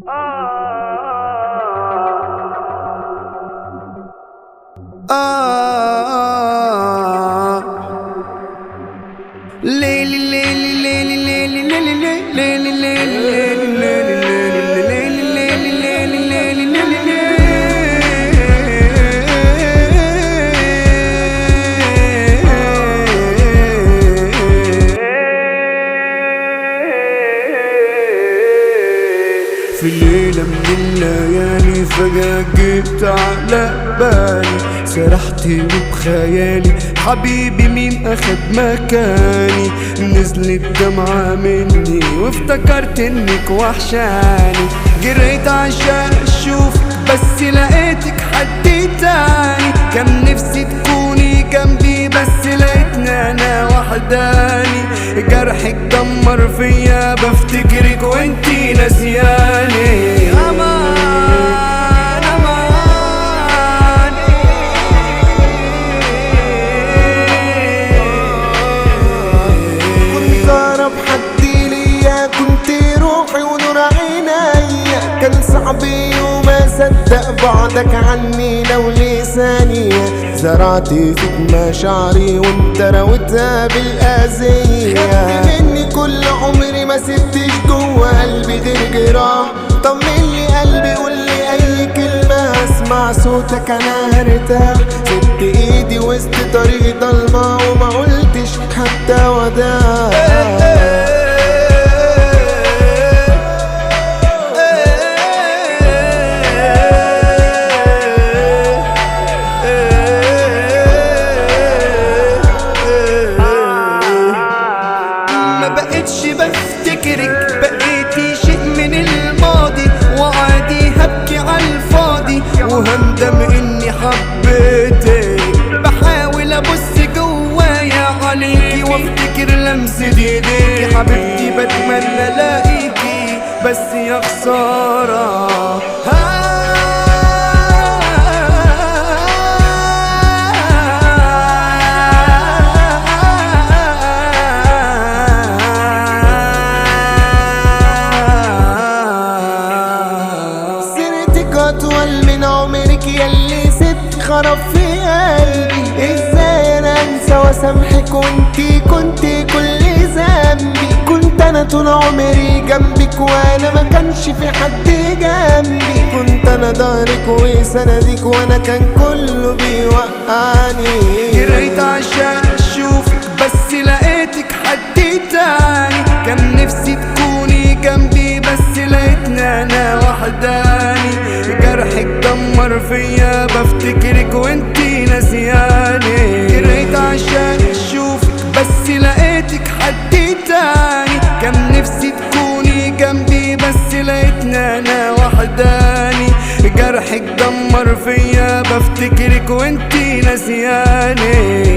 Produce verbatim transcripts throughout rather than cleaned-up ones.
آه ليلي ليلي ليلي ليلي ليلي ليلي في ليلة من الليالي فجأة جيت على بالي، سرحت وبخيالي حبيبي مين أخد مكاني، نزلت دمعة مني وافتكرت انك وحشاني، جريت عشان اشوفك بس لقيتك حد تاني، كان نفسي تكوني جنبي بس لقيتني انا وحداني، جرحك دمر فيا بفتكرك وانتي ناسياني. امان امان كنت اقرب حد ليا، كنت روحي ونور عينيا، كان صعب يوم اصدق بعدك عني لو لسانية، زرعت فيك مشاعري وانت روتها بالاذية، خدت مني كل عمري ما سبتش جوا قلبي غير جراح، طمني قلبي قولي اي كلمة اسمع صوتك انا هرتاح، سبت ايدي وسط طريق ضلمة وما قلتش حتى وداع. مبقتش بفتكرك بقيتي شيء من الماضي، وعادي هبكي عالفاضي وهندم اني حبيتك، بحاول ابص جوايا عليكي وافتكر لمسة ايديكي، حبيبتي بتمنى الاقيكي بس يا خسارة. أطول من عمرك ياللي سبت خرب في قلبي، ازاي انا انسى واسامحك وانتي كنتي كل ذنبي، كنت انا طول عمري جنبك وانا ما كانش في حد جنبي، كنت انا ضهرك وسندك وانا كان كله بيوقعني، جريت عشان اشوفك بس لقيتك حد تاني، كان نفسي تكوني جنبي بس لقيتني انا وحداني، جرحك دمر فيا بفتكرك وانتي ناسياني، جريت عشان اشوفك بس لقيتك حد تاني، كان نفسي تكوني جنبي بس لقيتني انا وحداني، جرحك دمر فيا بفتكرك وانتي ناسياني.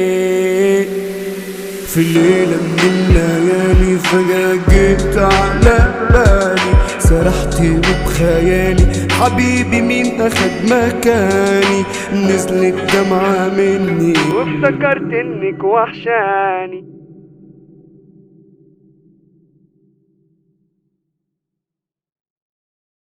في ليلة من الليالي فجأة جيت على بالي، سرحت وبخيالي حبيبي مين أخد مكاني، نزلت دمعة مني وافتكرت انك وحشاني.